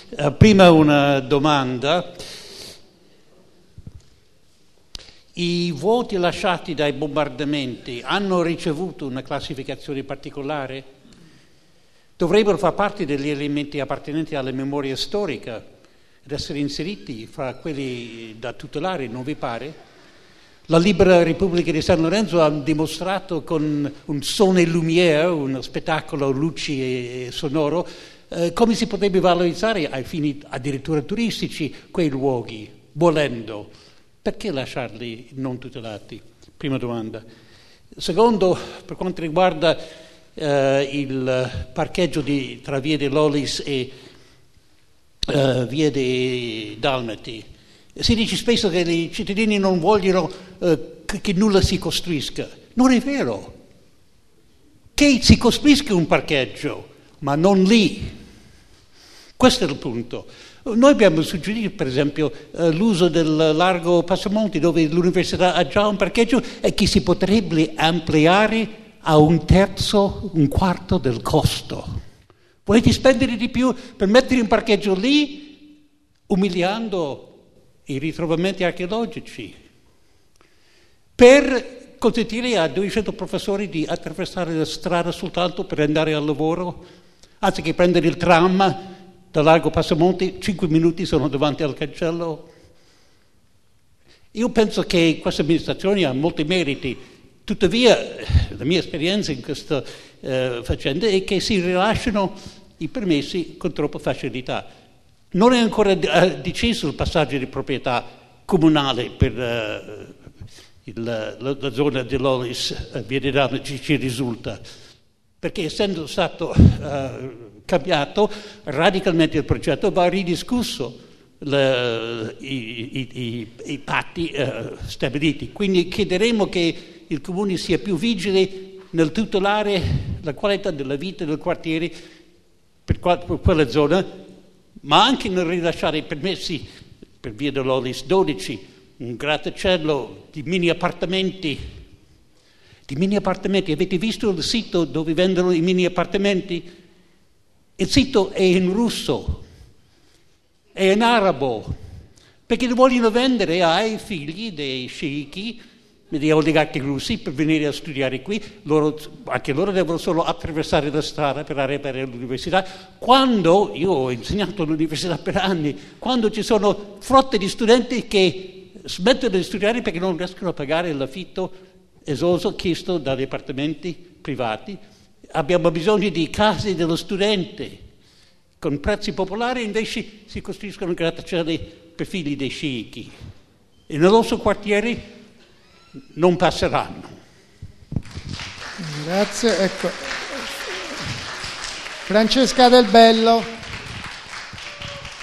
Prima una domanda. I vuoti lasciati dai bombardamenti hanno ricevuto una classificazione particolare? Dovrebbero far parte degli elementi appartenenti alla memoria storica ed essere inseriti fra quelli da tutelare, non vi pare? La Libera Repubblica di San Lorenzo ha dimostrato con un son e lumière, uno spettacolo luci e sonoro, come si potrebbe valorizzare ai fini addirittura turistici quei luoghi, volendo. Perché lasciarli non tutelati? Prima domanda. Secondo, per quanto riguarda il parcheggio tra Via de Lolis e Via dei Dalmati, si dice spesso che i cittadini non vogliono che nulla si costruisca. Non è vero. Che si costruisca un parcheggio, ma non lì. Questo è il punto. Noi abbiamo suggerito, per esempio, l'uso del largo Passamonti, dove l'università ha già un parcheggio e che si potrebbe ampliare a un quarto del costo. Volete spendere di più per mettere un parcheggio lì, umiliando i ritrovamenti archeologici, per consentire a 200 professori di attraversare la strada soltanto per andare al lavoro, anziché prendere il tram da largo Passamonti, 5 minuti sono davanti al cancello. Io penso che questa amministrazione ha molti meriti, tuttavia la mia esperienza in questa faccenda è che si rilasciano i permessi con troppa facilità. Non è ancora deciso il passaggio di proprietà comunale per la zona di Lolis, Via dei Dalmati, ci risulta, perché essendo stato cambiato radicalmente il progetto va ridiscusso i patti stabiliti. Quindi chiederemo che il Comune sia più vigile nel tutelare la qualità della vita del quartiere per quella zona, ma anche nel rilasciare i permessi per Via de Lolis 12, un grattacielo di mini appartamenti. Avete visto il sito dove vendono i mini appartamenti? Il sito è in russo, è in arabo, perché li vogliono vendere ai figli dei sceicchi, degli oligarchi russi, per venire a studiare qui. Anche loro devono solo attraversare la strada per arrivare all'università. Quando, io ho insegnato all'università per anni, quando ci sono frotte di studenti che smettono di studiare perché non riescono a pagare l'affitto esoso chiesto dagli appartamenti privati, abbiamo bisogno di case dello studente con prezzi popolari, invece si costruiscono grattacieli per figli dei sceicchi e nel nostro quartiere non passeranno. Grazie. Ecco. Francesca Del Bello.